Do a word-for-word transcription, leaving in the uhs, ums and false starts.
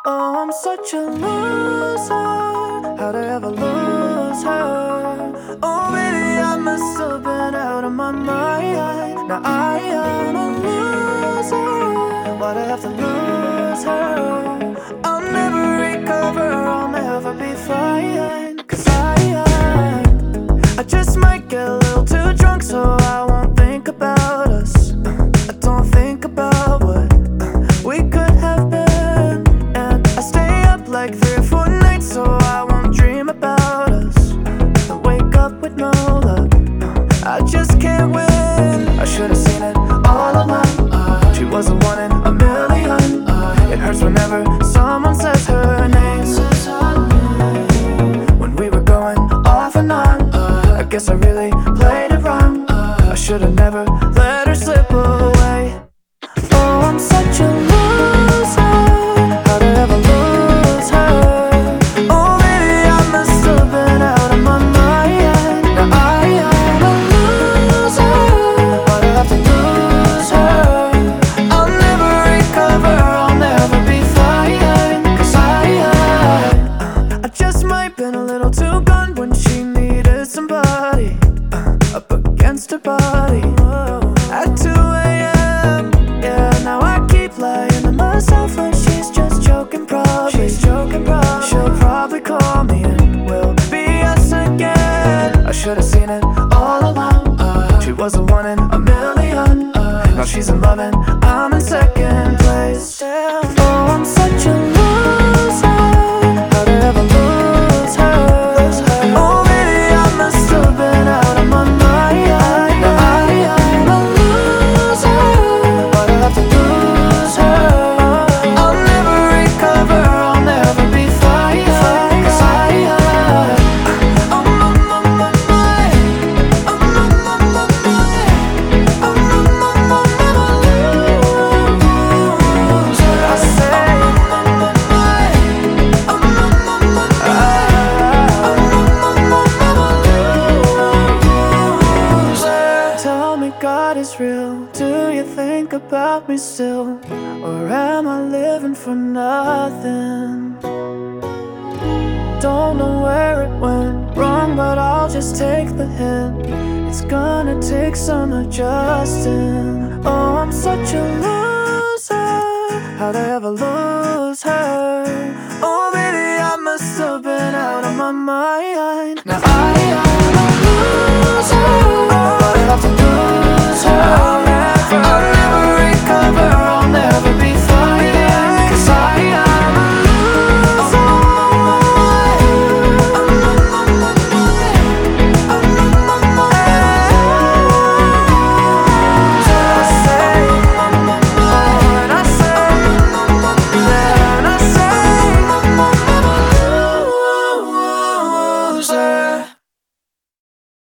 Oh, I'm such a loser. How'd I ever lose her? Oh, maybe I must have been out of my mind. Now I am a loser. Why'd I have to lose her? I'll never recover, I'll never be fine. Cause I, I, I just might get a little too drunk, so I won't think about us. I don't think about what we could have been. Like three or four nights, so I won't dream about us. I wake up with no luck, I just can't win. I should've seen it all along. She was the one in a million. It hurts whenever someone says her name. When we were going off and on, I guess I really played it wrong. I should've never let her slip away. Oh, I'm such a loser. How'd I ever lose her? Oh, maybe I must have been out of my mind. Now I am a loser. Why'd I have to lose her? I'll never recover, I'll never be fine. Cause I, I, I just might been a little too gone when she needed somebody uh, up against her body at two a.m. Yeah, now I keep lying to myself like she's just joking probably. She's joking probably. She'll probably call me and we'll be us again. I should've seen it all along. uh, She was the one in a million. uh, Now she's in love and I'm in second place. Oh, I'm such a loser. How'd I ever lose her? Oh, maybe I must have been out of my mind. Now I am a loser. Why'd I have to lose her? I'll never recover, I'll never be fine. Cause I, I, I'm on my mind. I'm on my mind. I'm on my mind. I say I'm on my mind. I'm on my mind. Tell me God is real. Do you think about me still? Or am I living for nothing? Don't know where it went wrong, but I'll just take the hint. It's gonna take some adjusting. Oh, I'm such a loser. How'd I ever lose